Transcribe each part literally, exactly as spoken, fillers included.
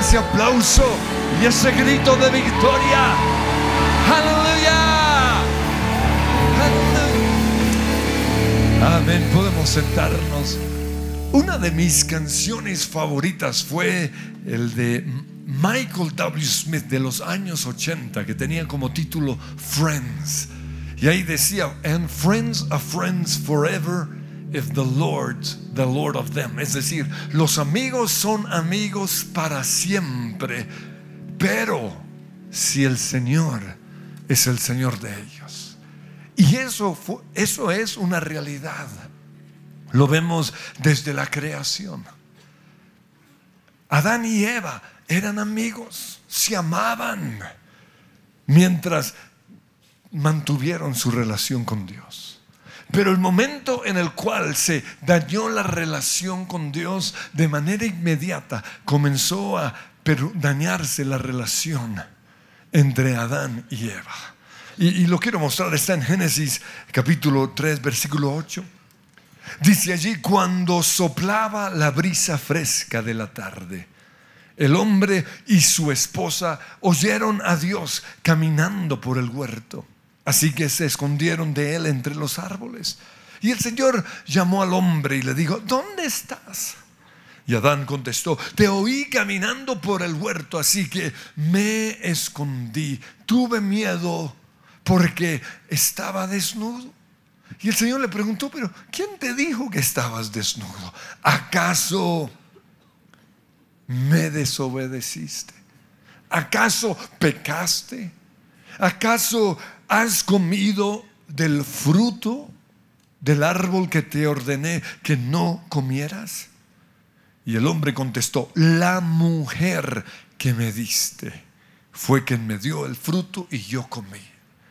ese aplauso y ese grito de victoria. ¡Aleluya! ¡Aleluya! Amén. Podemos sentarnos. Una de mis canciones favoritas fue el de Michael W. Smith de los años ochenta, que tenía como título Friends. Y ahí decía: and friends are friends forever if the Lord's the Lord of them. Es decir, los amigos son amigos para siempre, pero si el Señor es el Señor de ellos. Y eso, fue, eso es una realidad. Lo vemos desde la creación. Adán y Eva eran amigos, se amaban mientras mantuvieron su relación con Dios. Pero el momento en el cual se dañó la relación con Dios, de manera inmediata comenzó a dañarse la relación entre Adán y Eva. Y, y lo quiero mostrar, está en Génesis capítulo tres, versículo ocho. Dice allí: cuando soplaba la brisa fresca de la tarde, el hombre y su esposa oyeron a Dios caminando por el huerto. Así que se escondieron de él entre los árboles. Y el Señor llamó al hombre y le dijo: ¿dónde estás? Y Adán contestó: te oí caminando por el huerto, así que me escondí. Tuve miedo porque estaba desnudo. Y el Señor le preguntó: pero ¿quién te dijo que estabas desnudo? ¿Acaso me desobedeciste? ¿Acaso pecaste? ¿Acaso has comido del fruto del árbol que te ordené que no comieras? Y el hombre contestó: la mujer que me diste fue quien me dio el fruto y yo comí.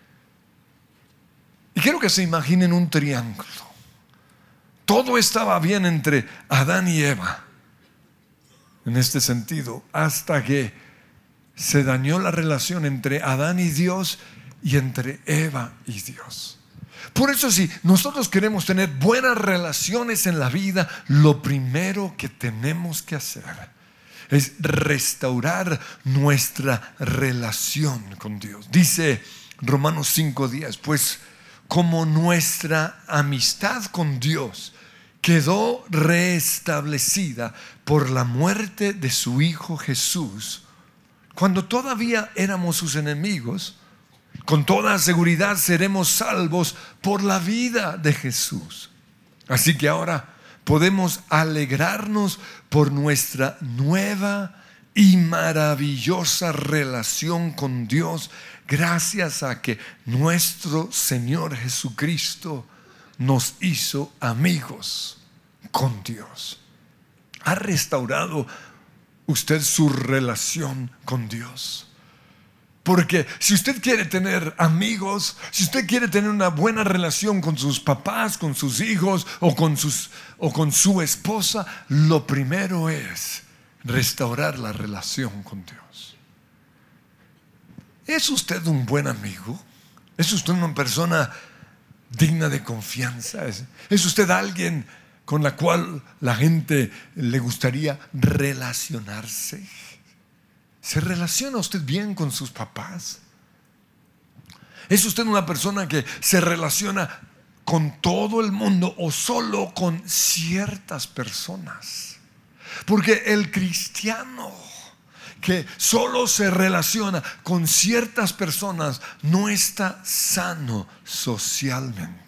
Y quiero que se imaginen un triángulo. Todo estaba bien entre Adán y Eva, en este sentido, hasta que se dañó la relación entre Adán y Dios y entre Eva y Dios. Por eso, si nosotros queremos tener buenas relaciones en la vida, lo primero que tenemos que hacer es restaurar nuestra relación con Dios. Dice Romanos cinco diez: pues como nuestra amistad con Dios quedó restablecida por la muerte de su Hijo Jesús, cuando todavía éramos sus enemigos, con toda seguridad seremos salvos por la vida de Jesús. Así que ahora podemos alegrarnos por nuestra nueva y maravillosa relación con Dios, gracias a que nuestro Señor Jesucristo nos hizo amigos con Dios. ¿Ha restaurado usted su relación con Dios? Porque si usted quiere tener amigos, si usted quiere tener una buena relación con sus papás, con sus hijos o con, sus, o con su esposa, lo primero es restaurar la relación con Dios. ¿Es usted un buen amigo? ¿Es usted una persona digna de confianza? ¿Es, es usted alguien con la cual la gente le gustaría relacionarse? ¿Se relaciona usted bien con sus papás? ¿Es usted una persona que se relaciona con todo el mundo o solo con ciertas personas? Porque el cristiano que solo se relaciona con ciertas personas no está sano socialmente.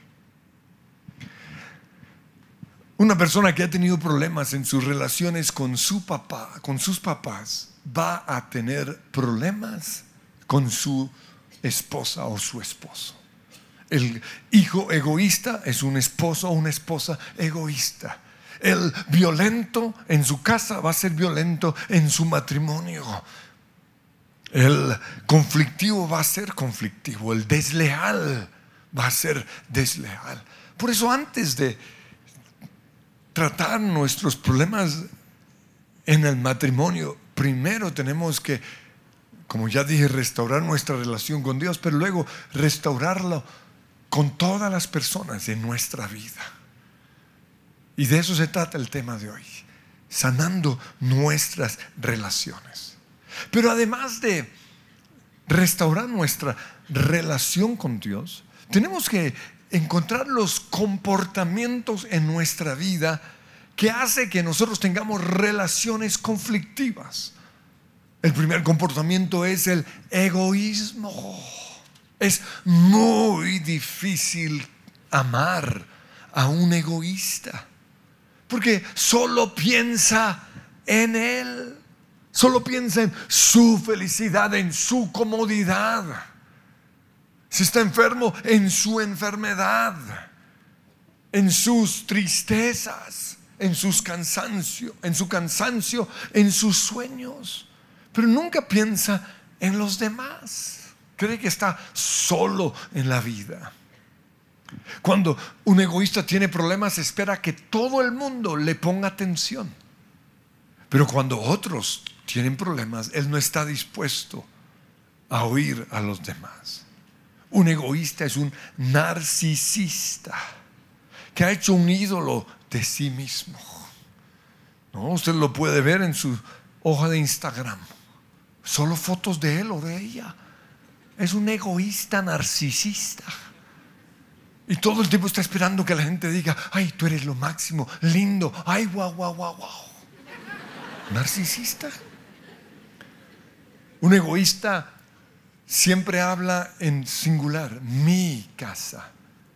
Una persona que ha tenido problemas en sus relaciones con su papá, con sus papás, va a tener problemas con su esposa o su esposo. El hijo egoísta es un esposo o una esposa egoísta. El violento en su casa va a ser violento en su matrimonio. El conflictivo va a ser conflictivo. El desleal va a ser desleal. Por eso, antes de tratar nuestros problemas en el matrimonio, primero tenemos que, como ya dije, restaurar nuestra relación con Dios, pero luego restaurarlo con todas las personas en nuestra vida. Y de eso se trata el tema de hoy. sanando nuestras relaciones. Pero además de restaurar nuestra relación con Dios, tenemos que encontrar los comportamientos en nuestra vida que hace que nosotros tengamos relaciones conflictivas. El primer comportamiento es el egoísmo. Es muy difícil amar a un egoísta, porque solo piensa en él, solo piensa en su felicidad, en su comodidad. Si está enfermo, en su enfermedad, en sus tristezas, en sus cansancio, en su cansancio, en sus sueños, pero nunca piensa en los demás. Cree que está solo en la vida. Cuando un egoísta tiene problemas, espera que todo el mundo le ponga atención. Pero cuando otros tienen problemas, él no está dispuesto a oír a los demás. Un egoísta es un narcisista que ha hecho un ídolo de sí mismo. ¿No? Usted lo puede ver en su hoja de Instagram. Solo fotos de él o de ella. Es un egoísta narcisista. Y todo el tiempo está esperando que la gente diga: ay, tú eres lo máximo, lindo, ay, guau, guau, guau, guau. Narcisista. Un egoísta siempre habla en singular: mi casa,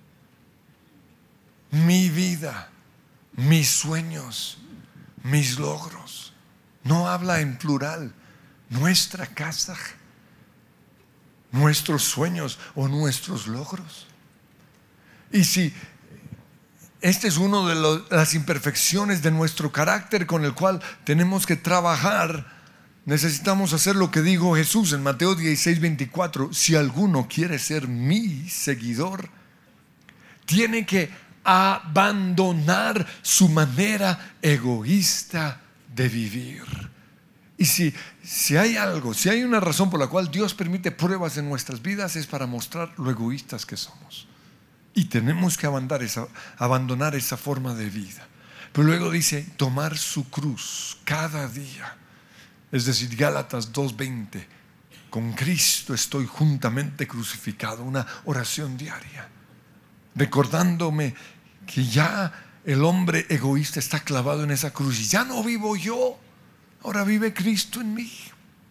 mi vida, mis sueños, mis logros. No habla en plural: nuestra casa, nuestros sueños o nuestros logros. Y si este es uno de los, las imperfecciones de nuestro carácter con el cual tenemos que trabajar, necesitamos hacer lo que dijo Jesús en Mateo dieciséis veinticuatro: si alguno quiere ser mi seguidor, tiene que abandonar su manera egoísta de vivir. Y si, si hay algo, si hay una razón por la cual Dios permite pruebas en nuestras vidas, es para mostrar lo egoístas que somos. Y tenemos que abandonar esa, abandonar esa forma de vida. Pero luego dice: tomar su cruz cada día. Es decir, Gálatas dos veinte: con Cristo estoy juntamente crucificado. Una oración diaria, recordándome que ya el hombre egoísta está clavado en esa cruz y ya no vivo yo, ahora vive Cristo en mí.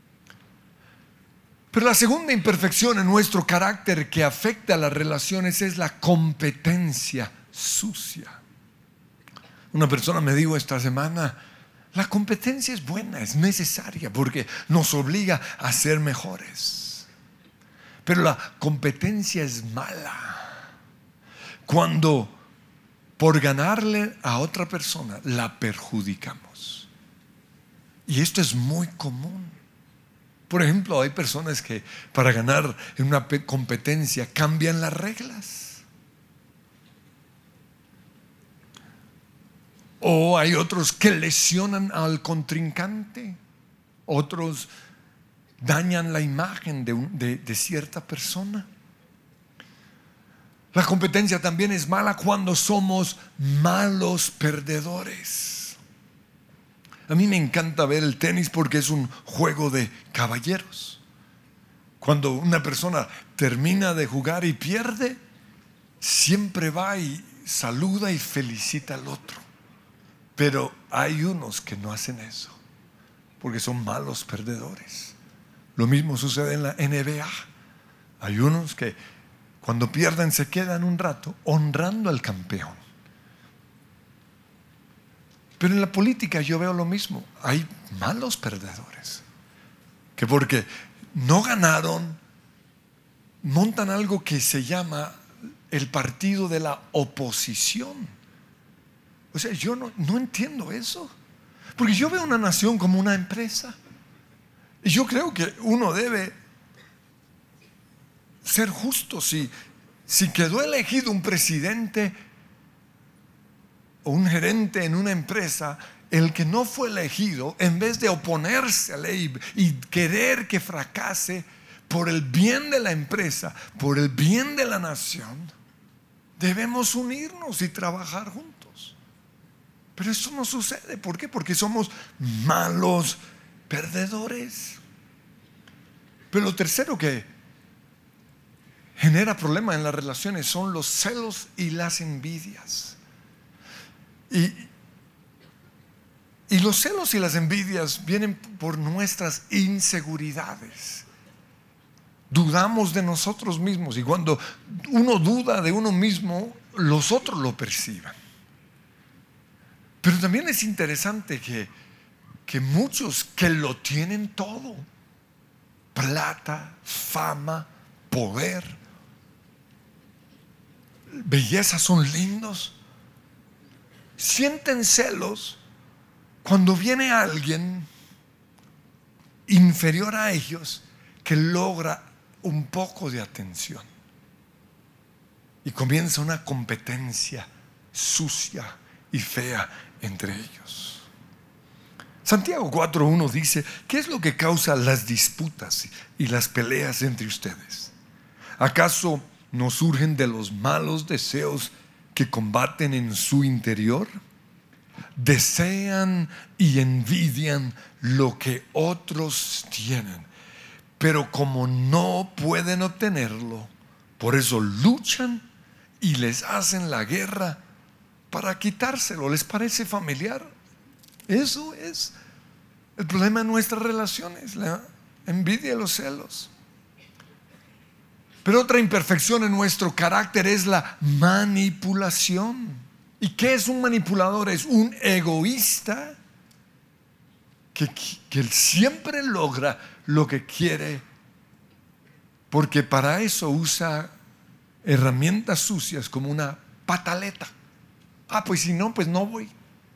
Pero la segunda imperfección en nuestro carácter que afecta a las relaciones es la competencia sucia. Una persona me dijo esta semana: la competencia es buena, es necesaria, porque nos obliga a ser mejores. Pero la competencia es mala cuando por ganarle a otra persona la perjudicamos. Y esto es muy común. Por ejemplo, hay personas que para ganar en una competencia cambian las reglas. O hay otros que lesionan al contrincante. Otros dañan la imagen de, un, de, de cierta persona. La competencia también es mala cuando somos malos perdedores. A mí me encanta ver el tenis porque es un juego de caballeros. Cuando una persona termina de jugar y pierde, siempre va y saluda y felicita al otro. Pero hay unos que no hacen eso porque son malos perdedores. Lo mismo sucede en la N B A. Hay unos que cuando pierden se quedan un rato honrando al campeón. Pero en la política yo veo lo mismo. Hay malos perdedores que porque no ganaron, montan algo que se llama el partido de la oposición. O sea, yo no, no entiendo eso. Porque yo veo una nación como una empresa. Y yo creo que uno debe ser justo. Si, si quedó elegido un presidente o un gerente en una empresa, el que no fue elegido, en vez de oponerse a la ley y querer que fracase por el bien de la empresa, por el bien de la nación, debemos unirnos y trabajar juntos. Pero eso no sucede. ¿Por qué? Porque somos malos perdedores. Pero lo tercero que genera problemas en las relaciones son los celos y las envidias. Y, y los celos y las envidias vienen por nuestras inseguridades. Dudamos de nosotros mismos, y cuando uno duda de uno mismo, los otros lo perciben. Pero también es interesante que, que muchos que lo tienen todo, plata, fama, poder, belleza, son lindos, sienten celos cuando viene alguien inferior a ellos que logra un poco de atención, y comienza una competencia sucia y fea entre ellos. Santiago cuatro uno dice: ¿qué es lo que causa las disputas y las peleas entre ustedes? ¿Acaso no surgen de los malos deseos que combaten en su interior? Desean y envidian lo que otros tienen, pero como no pueden obtenerlo, por eso luchan y les hacen la guerra para quitárselo. ¿Les parece familiar? Eso es el problema de nuestras relaciones, la envidia y los celos. Pero otra imperfección en nuestro carácter es la manipulación. ¿Y qué es un manipulador? Es un egoísta que, que siempre logra lo que quiere, porque para eso usa herramientas sucias como una pataleta. Ah, pues si no, pues no voy.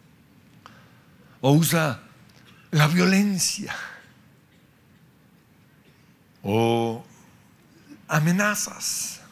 O usa la violencia, o amenazas,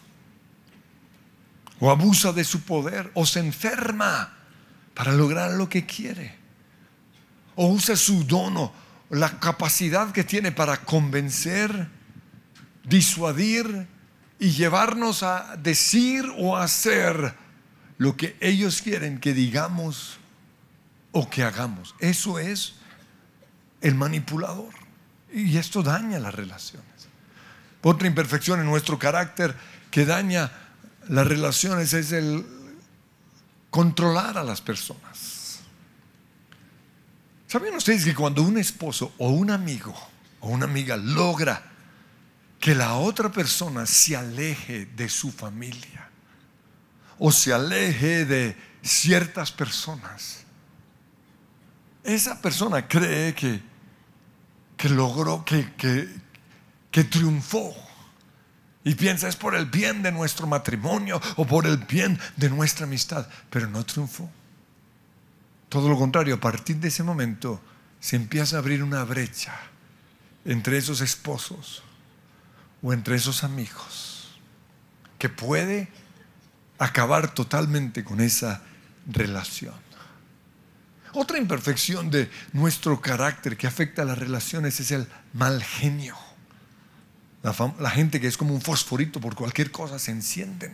o abusa de su poder, o se enferma para lograr lo que quiere, o usa su dono, la capacidad que tiene para convencer, disuadir y llevarnos a decir o a hacer lo que ellos quieren que digamos o que hagamos. Eso es el manipulador, y esto daña las relaciones. Otra imperfección en nuestro carácter que daña las relaciones es el controlar a las personas. ¿Saben ustedes que cuando un esposo o un amigo o una amiga logra que la otra persona se aleje de su familia o se aleje de ciertas personas, esa persona cree que, que logró, que, que, que triunfó, y piensa es por el bien de nuestro matrimonio o por el bien de nuestra amistad, pero no triunfó. Todo lo contrario, a partir de ese momento se empieza a abrir una brecha entre esos esposos o entre esos amigos que puede acabar totalmente con esa relación. Otra imperfección de nuestro carácter que afecta a las relaciones es el mal genio. La, fam- la gente que es como un fosforito, por cualquier cosa se encienden.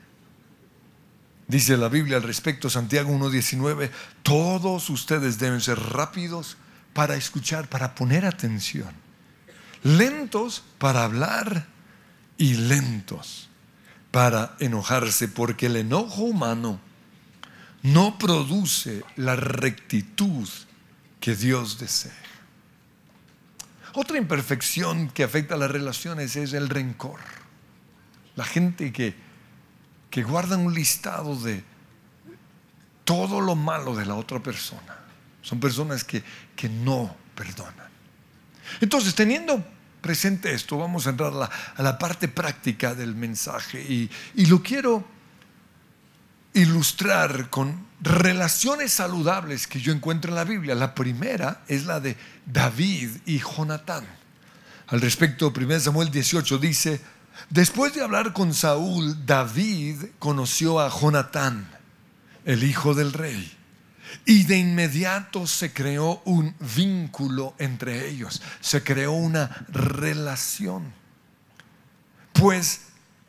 Dice la Biblia al respecto, Santiago uno diecinueve: todos ustedes deben ser rápidos para escuchar, para poner atención, lentos para hablar y lentos para enojarse, porque el enojo humano no produce la rectitud que Dios desea. Otra imperfección que afecta a las relaciones es el rencor. La gente que, que guarda un listado de todo lo malo de la otra persona. Son personas que, que no perdonan. Entonces, teniendo presente esto, vamos a entrar a la, a la parte práctica del mensaje, y, y lo quiero ilustrar con relaciones saludables que yo encuentro en la Biblia. La primera es la de David y Jonatán. Al respecto, primero Samuel dieciocho dice: después de hablar con Saúl, David conoció a Jonatán, el hijo del rey, y de inmediato se creó un vínculo entre ellos, se creó una relación. Pues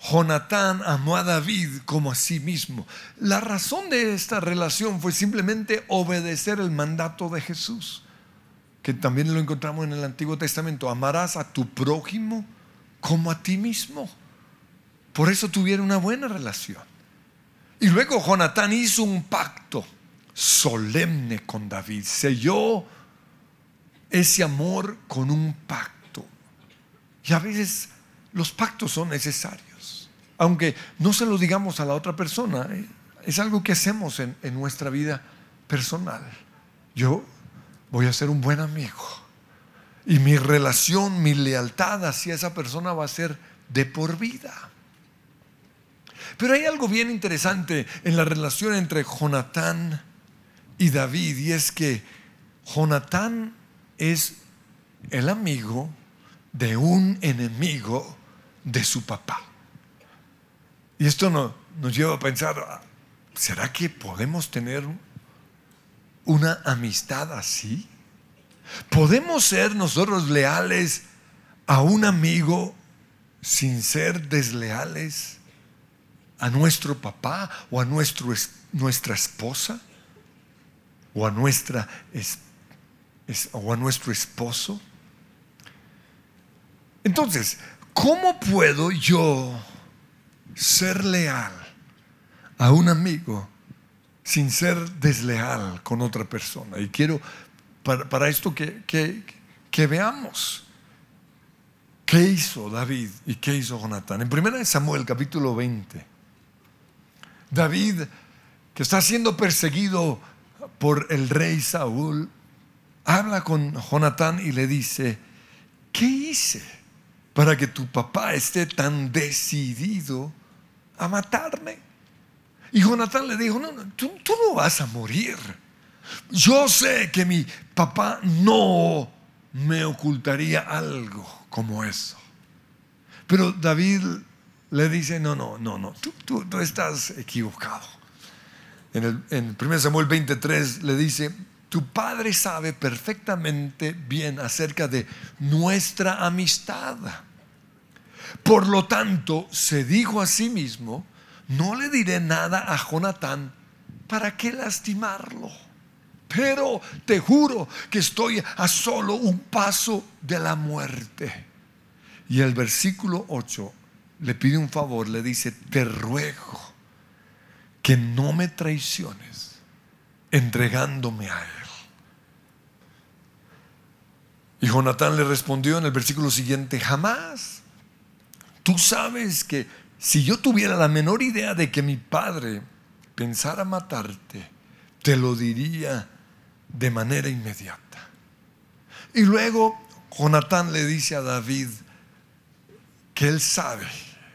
Jonatán amó a David como a sí mismo. La razón de esta relación fue simplemente obedecer el mandato de Jesús, que también lo encontramos en el Antiguo Testamento. Amarás a tu prójimo como a ti mismo. Por eso tuvieron una buena relación. Y luego Jonatán hizo un pacto solemne con David. Selló ese amor con un pacto. Y a veces los pactos son necesarios, aunque no se lo digamos a la otra persona. Es algo que hacemos en, en nuestra vida personal. Yo voy a ser un buen amigo, y mi relación, mi lealtad hacia esa persona va a ser de por vida. Pero hay algo bien interesante en la relación entre Jonatán y David, y es que Jonatán es el amigo de un enemigo de su papá. Y esto nos, nos lleva a pensar, ¿será que podemos tener una amistad así? ¿Podemos ser nosotros leales a un amigo sin ser desleales a nuestro papá o a nuestro, nuestra esposa o a, nuestra, es, es, o a nuestro esposo? Entonces, ¿cómo puedo yo ser leal a un amigo sin ser desleal con otra persona? Y quiero para, para esto que, que, que veamos qué hizo David y qué hizo Jonatán. En primera de Samuel capítulo veinte, David, que está siendo perseguido por el rey Saúl, habla con Jonatán y le dice: ¿qué hice para que tu papá esté tan decidido a matarme? Y Jonatán le dijo: no, no tú, tú no vas a morir. Yo sé que mi papá no me ocultaría algo como eso. Pero David le dice: no, no, no, no, tú, tú, tú estás equivocado. En el en primera Samuel veintitrés le dice: tu padre sabe perfectamente bien acerca de nuestra amistad. Por lo tanto, se dijo a sí mismo: no le diré nada a Jonatán, ¿para qué lastimarlo? Pero te juro que estoy a solo un paso de la muerte. Y el versículo ocho le pide un favor, le dice: te ruego que no me traiciones entregándome a él. Y Jonatán le respondió en el versículo siguiente: jamás. Tú sabes que si yo tuviera la menor idea de que mi padre pensara matarte, te lo diría de manera inmediata. Y luego Jonatán le dice a David que él sabe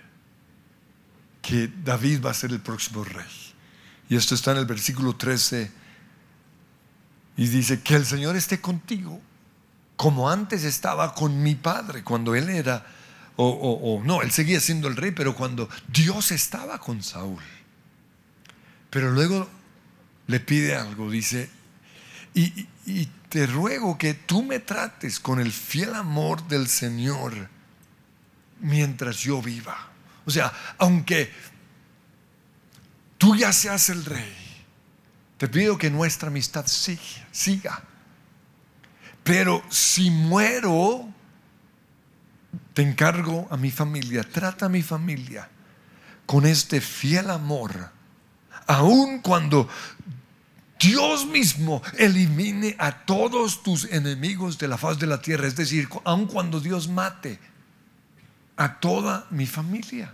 que David va a ser el próximo rey. Y esto está en el versículo trece. Y dice: que el Señor esté contigo, como antes estaba con mi padre cuando él era, o, o, o no, él seguía siendo el rey, pero cuando Dios estaba con Saúl. Pero luego le pide algo, dice: y, y, y te ruego que tú me trates con el fiel amor del Señor mientras yo viva. O sea, aunque tú ya seas el rey, te pido que nuestra amistad siga, siga. Pero si muero, te encargo a mi familia, trata a mi familia con este fiel amor, aun cuando Dios mismo elimine a todos tus enemigos de la faz de la tierra. Es decir, aun cuando Dios mate a toda mi familia.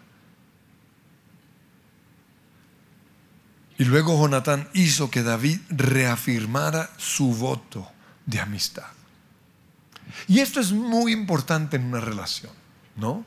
Y luego Jonatán hizo que David reafirmara su voto de amistad. Y esto es muy importante en una relación, ¿no?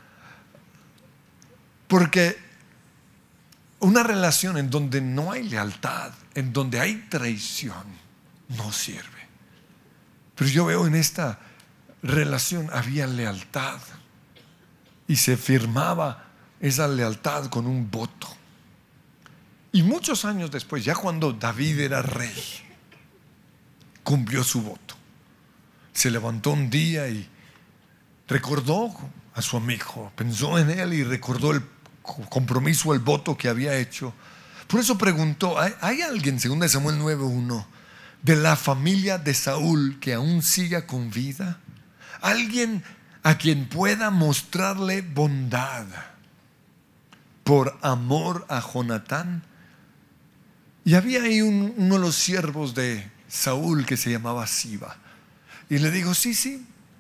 Porque una relación en donde no hay lealtad, en donde hay traición, no sirve. Pero yo veo en esta relación había lealtad, y se firmaba esa lealtad con un voto. Y muchos años después, ya cuando David era rey, cumplió su voto. Se levantó un día y recordó a su amigo, pensó en él y recordó el compromiso, el voto que había hecho. Por eso preguntó, ¿hay, hay alguien, según Samuel nueve uno, de la familia de Saúl que aún siga con vida? Alguien a quien pueda mostrarle bondad por amor a Jonatán. Y había ahí un, uno de los siervos de Saúl que se llamaba Siba. Y le dijo, sí, sí,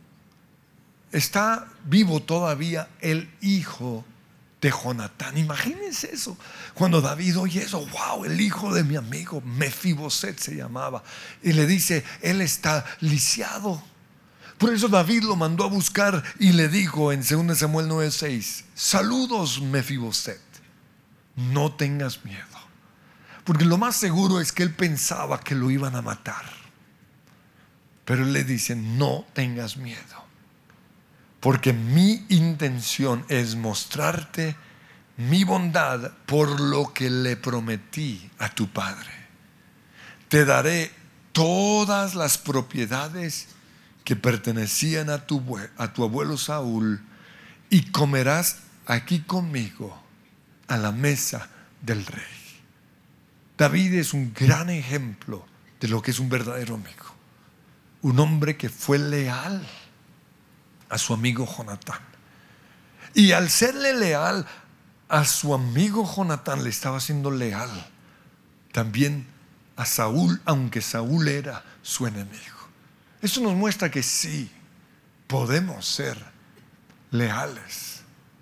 está vivo todavía el hijo de Jonatán. Imagínense eso. Cuando David oye eso, wow, el hijo de mi amigo Mefiboset se llamaba. Y le dice, él está lisiado. Por eso David lo mandó a buscar y le dijo en dos Samuel nueve seis, saludos Mefiboset, no tengas miedo. Porque lo más seguro es que él pensaba que lo iban a matar. Pero él le dice, no tengas miedo, porque mi intención es mostrarte mi bondad por lo que le prometí a tu padre. Te daré todas las propiedades que pertenecían a tu, a tu abuelo Saúl, y comerás aquí conmigo a la mesa del rey. David es un gran ejemplo de lo que es un verdadero amigo. Un hombre que fue leal a su amigo Jonatán. Y al serle leal a su amigo Jonatán, le estaba siendo leal también a Saúl, aunque Saúl era su enemigo. Eso nos muestra que sí, podemos ser leales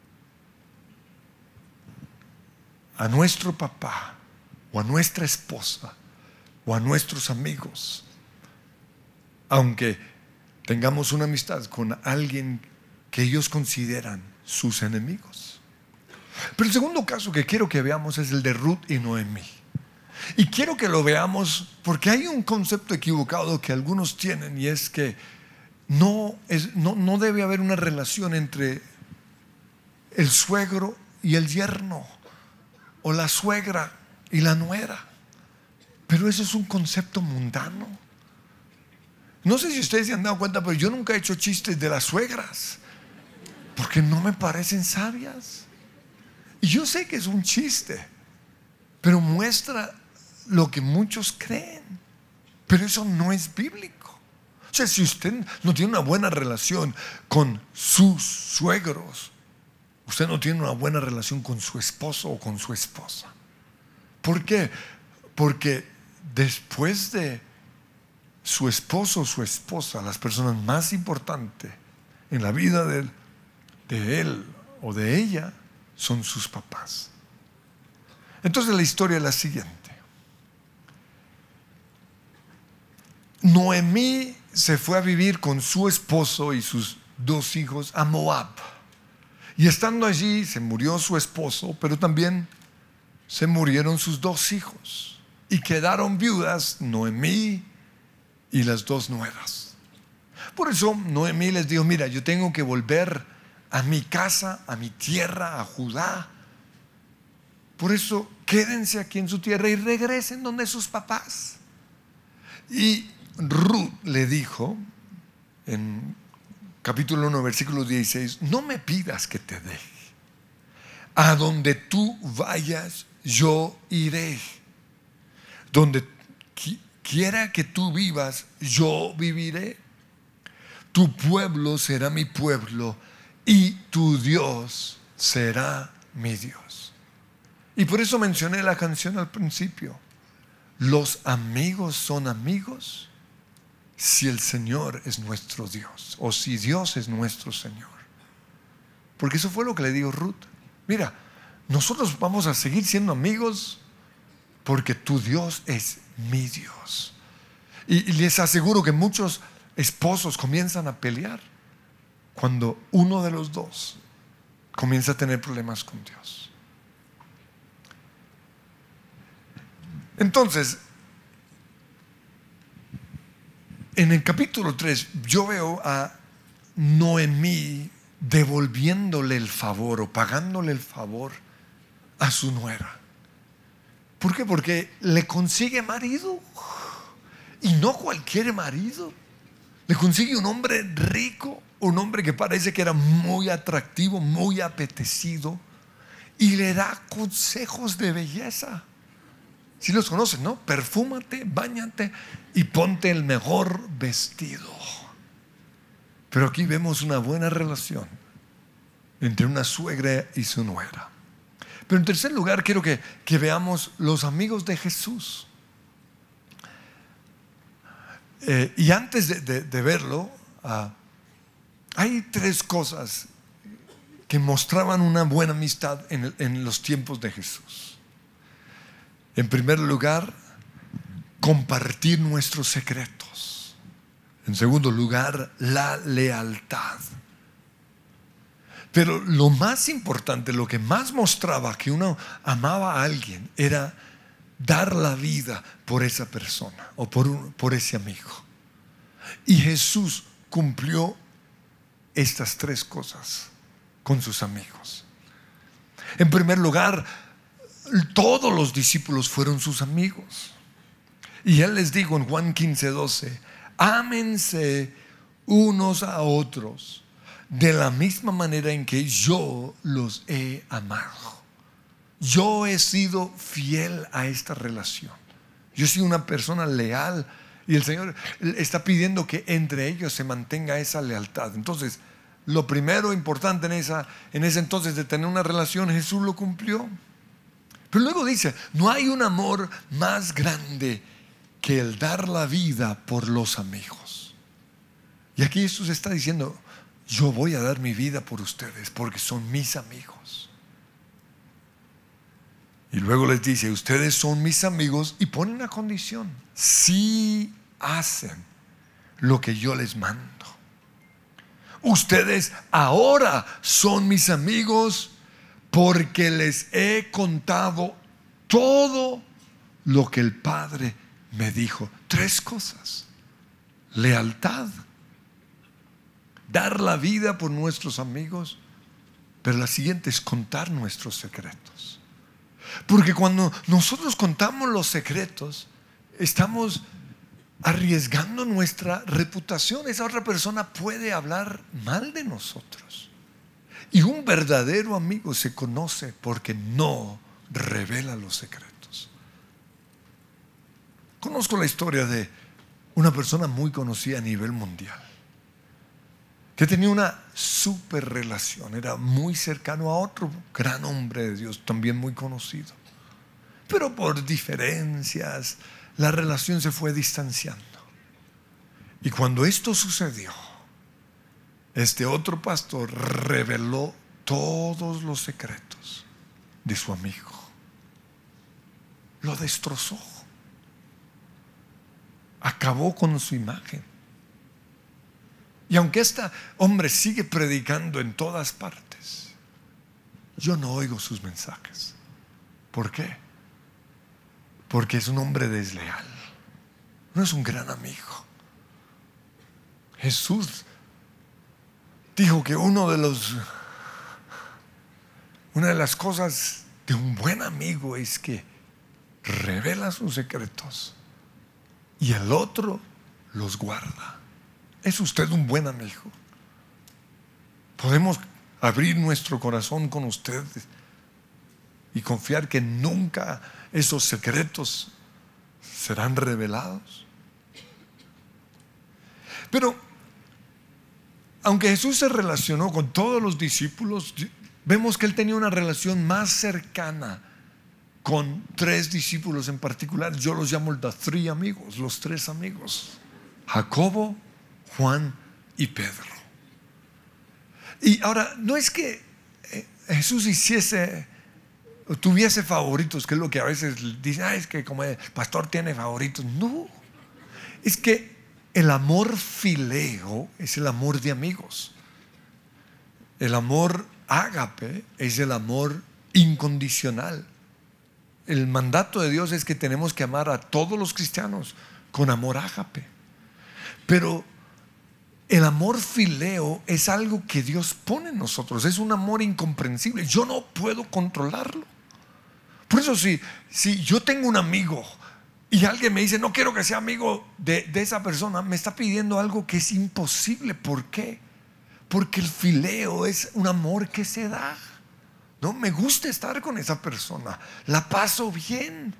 a nuestro papá, o a nuestra esposa, o a nuestros amigos, aunque tengamos una amistad con alguien que ellos consideran sus enemigos. Pero el segundo caso que quiero que veamos es el de Ruth y Noemí. Y quiero que lo veamos porque hay un concepto equivocado que algunos tienen, y es que no, es, no, no debe haber una relación entre el suegro y el yerno, o la suegra y la nuera. Pero eso es un concepto mundano. No sé si ustedes se han dado cuenta, pero yo nunca he hecho chistes de las suegras porque no me parecen sabias. Y yo sé que es un chiste, pero muestra lo que muchos creen. Pero eso no es bíblico. O sea, si usted no tiene una buena relación con sus suegros, usted no tiene una buena relación con su esposo o con su esposa. ¿Por qué? Porque después de su esposo o su esposa, las personas más importantes en la vida de él, de él o de ella son sus papás. Entonces la historia es la siguiente. Noemí se fue a vivir con su esposo y sus dos hijos a Moab. Y estando allí se murió su esposo, pero también se murieron sus dos hijos. Y quedaron viudas Noemí y las dos nueras. Por eso Noemí les dijo, mira, yo tengo que volver a mi casa, a mi tierra, a Judá. Por eso quédense aquí en su tierra y regresen donde sus papás. Y Ruth le dijo en capítulo uno, versículo dieciséis, no me pidas que te deje. A donde tú vayas, yo iré. Donde quiera que tú vivas, yo viviré. Tu pueblo será mi pueblo y tu Dios será mi Dios. Y por eso mencioné la canción al principio. Los amigos son amigos si el Señor es nuestro Dios, o si Dios es nuestro Señor. Porque eso fue lo que le dijo Ruth. Mira, nosotros vamos a seguir siendo amigos porque tu Dios es mi Dios. Y, y les aseguro que muchos esposos comienzan a pelear cuando uno de los dos comienza a tener problemas con Dios. Entonces, en el capítulo tres yo veo a Noemí devolviéndole el favor o pagándole el favor a su nuera. ¿Por qué? Porque le consigue marido, y no cualquier marido. Le consigue un hombre rico, un hombre que parece que era muy atractivo, muy apetecido, y le da consejos de belleza. Si los conocen, ¿no? Perfúmate, báñate y ponte el mejor vestido. Pero aquí vemos una buena relación entre una suegra y su nuera. Pero en tercer lugar quiero que, que veamos los amigos de Jesús. Eh, y antes de, de, de verlo, uh, hay tres cosas que mostraban una buena amistad en, el, en los tiempos de Jesús. En primer lugar, compartir nuestros secretos. En segundo lugar, la lealtad. Pero lo más importante, lo que más mostraba que uno amaba a alguien, era dar la vida por esa persona o por, un, por ese amigo. Y Jesús cumplió estas tres cosas con sus amigos. En primer lugar, todos los discípulos fueron sus amigos. Y Él les dijo en Juan quince, doce: ámense unos a otros de la misma manera en que yo los he amado. Yo he sido fiel a esta relación. Yo soy una persona leal y el Señor está pidiendo que entre ellos se mantenga esa lealtad. Entonces, lo primero importante en, esa, en ese entonces de tener una relación, Jesús lo cumplió. Pero luego dice: no hay un amor más grande que el dar la vida por los amigos. Y aquí Jesús está diciendo: yo voy a dar mi vida por ustedes porque son mis amigos. Y luego les dice: ustedes son mis amigos, y pone una condición: si hacen lo que yo les mando. Ustedes ahora son mis amigos porque les he contado todo lo que el Padre me dijo. Tres cosas: lealtad, dar la vida por nuestros amigos, pero la siguiente es contar nuestros secretos. Porque cuando nosotros contamos los secretos, estamos arriesgando nuestra reputación. Esa otra persona puede hablar mal de nosotros. Y un verdadero amigo se conoce porque no revela los secretos. Conozco la historia de una persona muy conocida a nivel mundial, que tenía una super relación, era muy cercano a otro gran hombre de Dios, también muy conocido. Pero por diferencias, la relación se fue distanciando. Y cuando esto sucedió, este otro pastor reveló todos los secretos de su amigo. Lo destrozó. Acabó con su imagen. Y aunque este hombre sigue predicando en todas partes, yo no oigo sus mensajes. ¿Por qué? Porque es un hombre desleal. No es un gran amigo. Jesús dijo que uno de los una de las cosas de un buen amigo es que revela sus secretos y el otro los guarda. ¿Es usted un buen amigo? Podemos abrir nuestro corazón con usted y confiar que nunca esos secretos serán revelados. Pero aunque Jesús se relacionó con todos los discípulos, vemos que Él tenía una relación más cercana con tres discípulos en particular. Yo los llamo the three amigos, los tres amigos: Jacobo, Juan y Pedro. Y ahora, no es que Jesús hiciese o tuviese favoritos, que es lo que a veces dicen: ah, es que como el pastor tiene favoritos. No, es que el amor fileo es el amor de amigos. El amor ágape es el amor incondicional. El mandato de Dios es que tenemos que amar a todos los cristianos con amor ágape. Pero el amor fileo es algo que Dios pone en nosotros. Es un amor incomprensible. Yo no puedo controlarlo. Por eso si, si yo tengo un amigo y alguien me dice: no quiero que sea amigo de, de esa persona, me está pidiendo algo que es imposible. ¿Por qué? Porque el fileo es un amor que se da, No, me gusta estar con esa persona, la paso bien.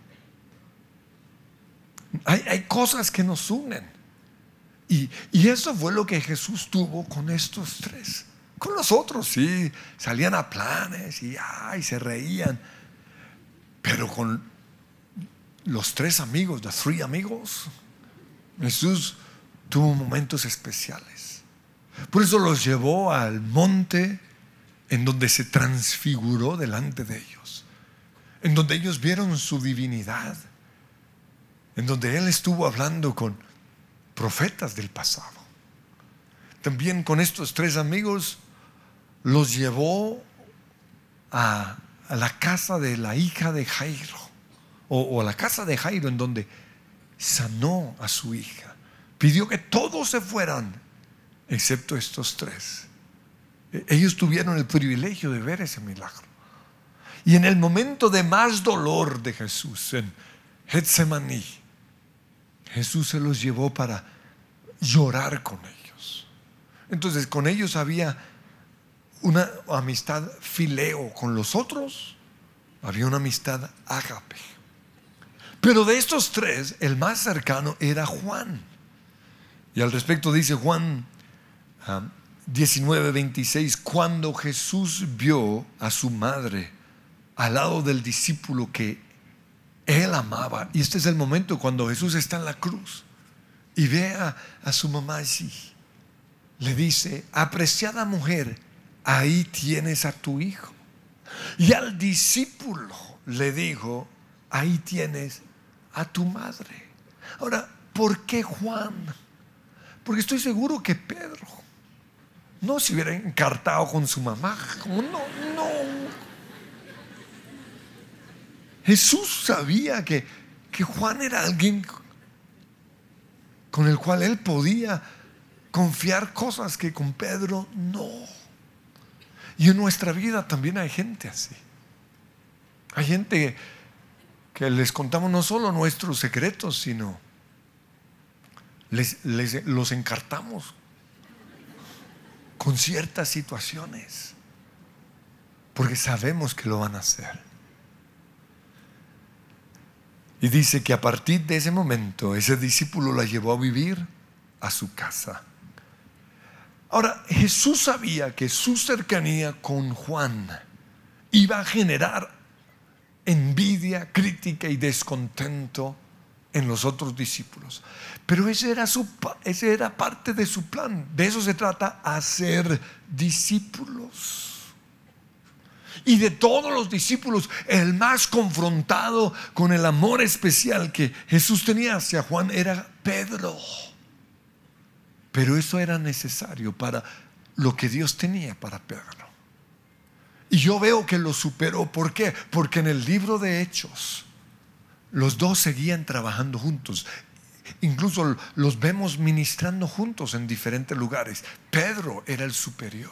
Hay, hay cosas que nos unen. Y, y eso fue lo que Jesús tuvo con estos tres. Con los otros sí, salían a planes y, ay, se reían. Pero con los tres amigos, los three amigos, Jesús tuvo momentos especiales. Por eso los llevó al monte en donde se transfiguró delante de ellos, en donde ellos vieron su divinidad, en donde Él estuvo hablando con profetas del pasado. También con estos tres amigos los llevó a, a la casa de la hija de Jairo, o, o a la casa de Jairo, en donde sanó a su hija. Pidió que todos se fueran excepto estos tres. Ellos tuvieron el privilegio de ver ese milagro. Y en el momento de más dolor de Jesús, en Getsemaní, Jesús se los llevó para llorar con ellos. Entonces con ellos había una amistad fileo, con los otros había una amistad ágape. Pero de estos tres, el más cercano era Juan. Y al respecto dice Juan um, diecinueve veintiséis: cuando Jesús vio a su madre al lado del discípulo que Él amaba, y este es el momento cuando Jesús está en la cruz y ve a, a su mamá allí, le dice: apreciada mujer, ahí tienes a tu hijo. Y al discípulo le dijo: ahí tienes a tu madre. Ahora, ¿por qué Juan? Porque estoy seguro que Pedro no se hubiera encartado con su mamá. Como no, no. Jesús sabía que, que Juan era alguien con el cual él podía confiar cosas que con Pedro no. Y en nuestra vida también hay gente así. Hay gente que les contamos no solo nuestros secretos, sino les, les, los encartamos con ciertas situaciones, porque sabemos que lo van a hacer. Y dice que a partir de ese momento ese discípulo la llevó a vivir a su casa. Ahora, Jesús sabía que su cercanía con Juan iba a generar envidia, crítica y descontento en los otros discípulos. Pero ese era, su, ese era parte de su plan. De eso se trata, hacer discípulos. Y de todos los discípulos, el más confrontado con el amor especial que Jesús tenía hacia Juan era Pedro. Pero eso era necesario para lo que Dios tenía para Pedro. Y yo veo que lo superó. ¿Por qué? Porque en el libro de Hechos los dos seguían trabajando juntos. Incluso los vemos ministrando juntos en diferentes lugares. Pedro era el superior.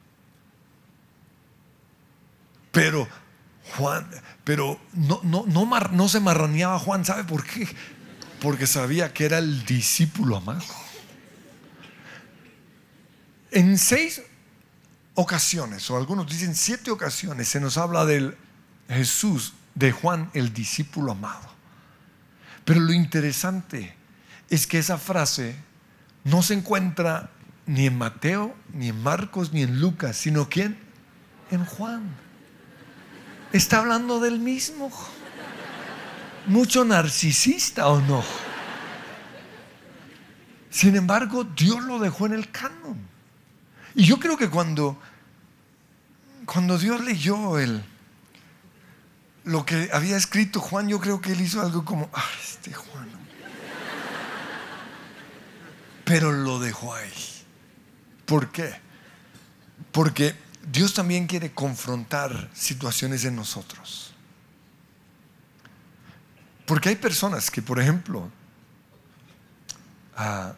Pero Juan, pero no, no, no, mar, no se marraneaba Juan. ¿Sabe por qué? Porque sabía que era el discípulo amado. En seis ocasiones, o algunos dicen siete ocasiones, se nos habla del Jesús, de Juan, el discípulo amado. Pero lo interesante es que esa frase no se encuentra ni en Mateo, ni en Marcos, ni en Lucas, sino ¿quién? En Juan. Está hablando del mismo. Mucho narcisista, ¿o no? Sin embargo, Dios lo dejó en el canon. Y yo creo que cuando, cuando Dios leyó el, lo que había escrito Juan, yo creo que él hizo algo como, ah, este Juan. Pero lo dejó ahí. ¿Por qué? Porque Dios también quiere confrontar situaciones en nosotros. Porque hay personas que, por ejemplo, uh,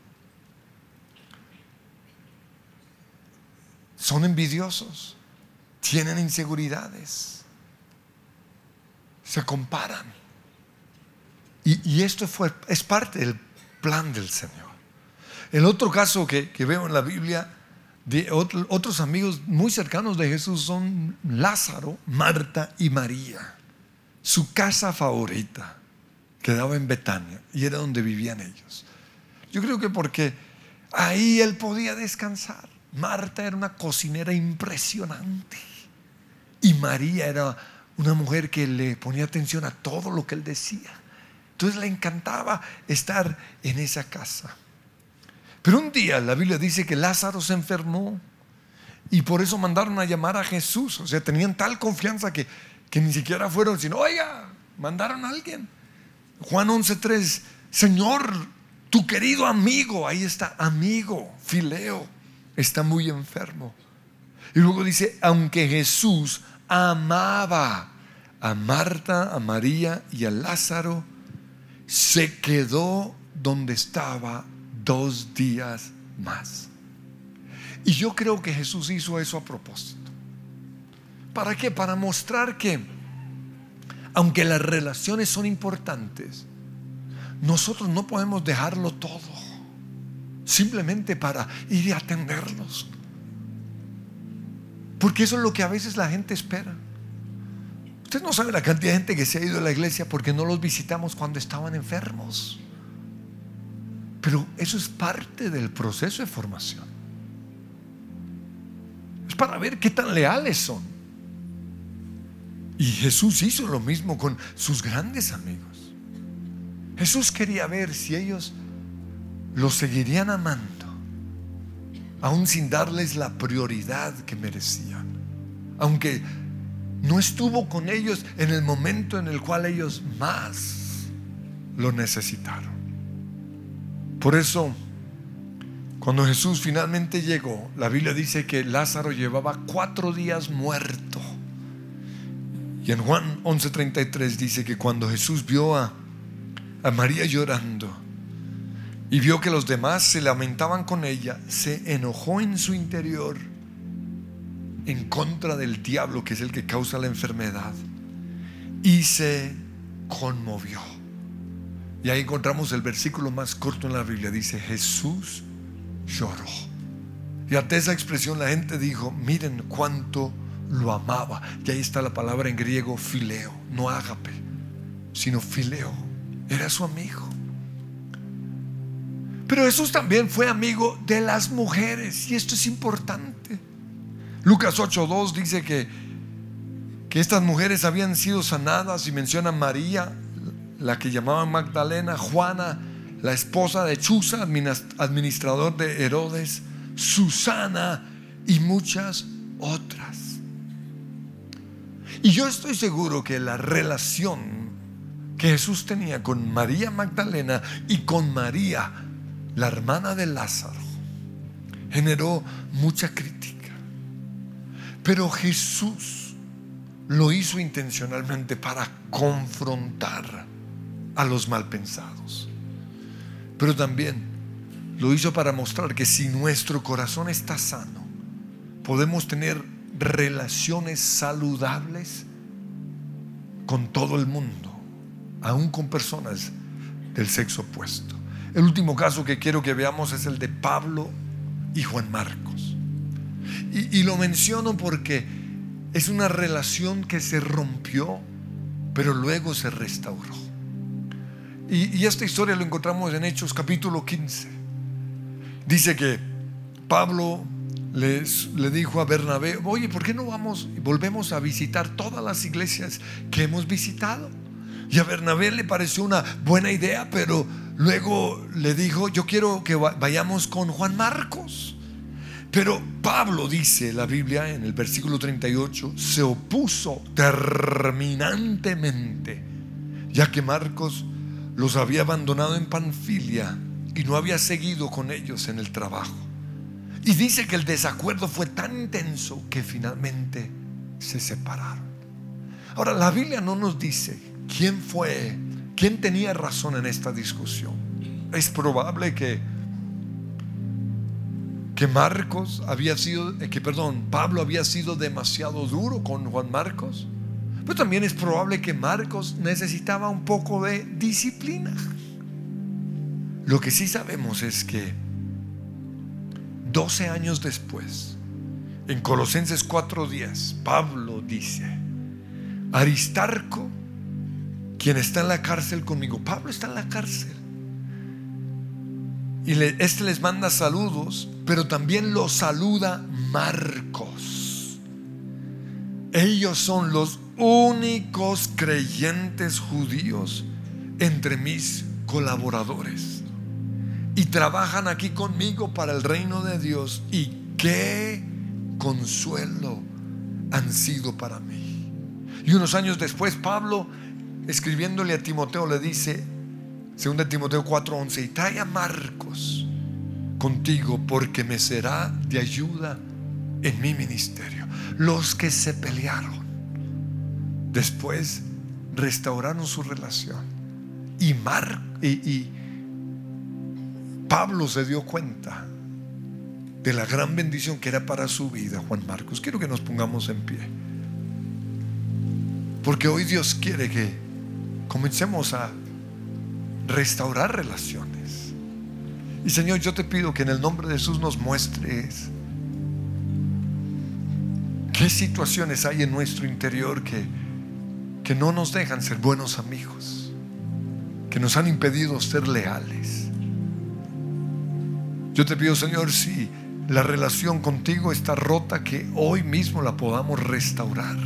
son envidiosos, tienen inseguridades, se comparan. Y, y esto fue, es parte del plan del Señor. El otro caso que, que veo en la Biblia de otro, otros amigos muy cercanos de Jesús son Lázaro, Marta y María. Su casa favorita quedaba en Betania y era donde vivían ellos. Yo creo que porque ahí él podía descansar. Marta era una cocinera impresionante y María era una mujer que le ponía atención a todo lo que él decía. Entonces le encantaba estar en esa casa. Pero un día la Biblia dice que Lázaro se enfermó y por eso mandaron a llamar a Jesús. O sea, tenían tal confianza que, que ni siquiera fueron, sino, oiga, mandaron a alguien. Juan once tres, Señor, tu querido amigo, ahí está, amigo, Fileo, está muy enfermo. Y luego dice, aunque Jesús amaba a Marta, a María y a Lázaro, se quedó donde estaba dos días más. Y yo creo que Jesús hizo eso a propósito. ¿Para qué? Para mostrar que aunque las relaciones son importantes, nosotros no podemos dejarlo todo simplemente para ir a atenderlos, porque eso es lo que a veces la gente espera. Usted no sabe la cantidad de gente que se ha ido a la iglesia porque no los visitamos cuando estaban enfermos. Pero eso es parte del proceso de formación. Es para ver qué tan leales son. Y Jesús hizo lo mismo con sus grandes amigos. Jesús quería ver si ellos los seguirían amando, aún sin darles la prioridad que merecían, aunque no estuvo con ellos en el momento en el cual ellos más lo necesitaron. Por eso, cuando Jesús finalmente llegó, la Biblia dice que Lázaro llevaba cuatro días muerto. Y en Juan once treinta y tres dice que cuando Jesús vio a, a María llorando y vio que los demás se lamentaban con ella, se enojó en su interior en contra del diablo, que es el que causa la enfermedad, y se conmovió. Y ahí encontramos el versículo más corto en la Biblia. Dice, Jesús lloró. Y ante esa expresión la gente dijo, miren cuánto lo amaba. Y ahí está la palabra en griego fileo, no ágape, sino fileo. Era su amigo. Pero Jesús también fue amigo de las mujeres, y esto es importante. Lucas ocho dos dice que, que estas mujeres habían sido sanadas, y menciona a María, la que llamaban Magdalena, Juana, la esposa de Chuza, administrador de Herodes, Susana y muchas otras. Y yo estoy seguro que la relación que Jesús tenía con María Magdalena y con María, la hermana de Lázaro, generó mucha crítica. Pero Jesús lo hizo intencionalmente para confrontar a los malpensados, pero también lo hizo para mostrar que si nuestro corazón está sano, podemos tener relaciones saludables con todo el mundo, aún con personas del sexo opuesto. El último caso que quiero que veamos es el de Pablo y Juan Marcos, y, y lo menciono porque es una relación que se rompió, pero luego se restauró. Y, y esta historia lo encontramos en Hechos capítulo quince. Dice que Pablo les, le dijo a Bernabé, oye, ¿por qué no vamos y volvemos a visitar todas las iglesias que hemos visitado? Y a Bernabé le pareció una buena idea, pero luego le dijo, yo quiero que vayamos con Juan Marcos. Pero Pablo, dice la Biblia en el versículo treinta y ocho, se opuso terminantemente, ya que Marcos los había abandonado en Panfilia y no había seguido con ellos en el trabajo. Y dice que el desacuerdo fue tan intenso que finalmente se separaron. Ahora, la Biblia no nos dice quién fue, quién tenía razón en esta discusión. Es probable que que Marcos había sido, que perdón, Pablo había sido demasiado duro con Juan Marcos. Pero también es probable que Marcos necesitaba un poco de disciplina. Lo que sí sabemos es que doce años después, en Colosenses cuatro diez, Pablo dice: Aristarco, quien está en la cárcel conmigo. Pablo está en la cárcel y le, este les manda saludos, pero también los saluda Marcos. Ellos son los únicos creyentes judíos entre mis colaboradores y trabajan aquí conmigo para el reino de Dios, y qué consuelo han sido para mí. Y unos años después, Pablo, escribiéndole a Timoteo, le dice, segunda Timoteo cuatro once: y trae a Marcos contigo, porque me será de ayuda en mi ministerio. Los que se pelearon después restauraron su relación, y, Mar, y, y Pablo se dio cuenta de la gran bendición que era para su vida. Juan Marcos, quiero que nos pongamos en pie, porque hoy Dios quiere que comencemos a restaurar relaciones. Y Señor, yo te pido que en el nombre de Jesús nos muestres qué situaciones hay en nuestro interior que, que no nos dejan ser buenos amigos, que nos han impedido ser leales. Yo te pido, Señor, si la relación contigo está rota, que hoy mismo la podamos restaurar.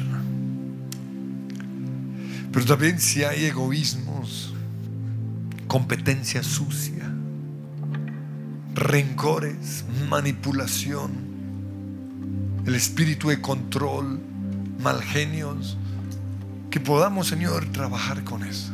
Pero también si hay egoísmos, competencia sucia, rencores, manipulación, el espíritu de control, mal genios, que podamos, Señor, trabajar con eso,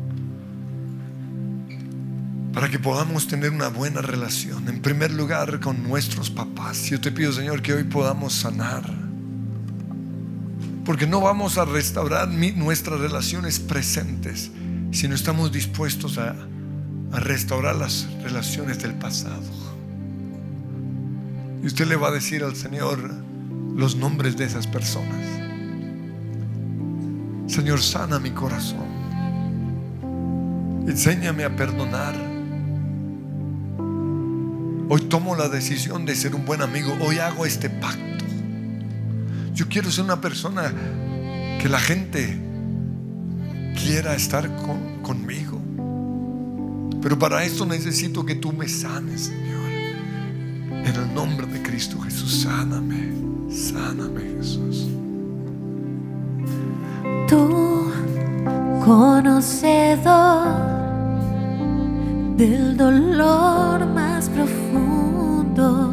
para que podamos tener una buena relación, en primer lugar con nuestros papás. Yo te pido, Señor, que hoy podamos sanar, porque no vamos a restaurar mi, nuestras relaciones presentes si no estamos dispuestos a, a restaurar las relaciones del pasado. Y usted le va a decir al Señor los nombres de esas personas. Señor, sana mi corazón, enséñame a perdonar. Hoy tomo la decisión de ser un buen amigo. Hoy hago este pacto. Yo quiero ser una persona que la gente quiera estar con, conmigo. Pero para esto necesito que tú me sanes, Señor. En el nombre de Cristo Jesús, sáname, sáname, Jesús. Tú, conocedor del dolor más profundo,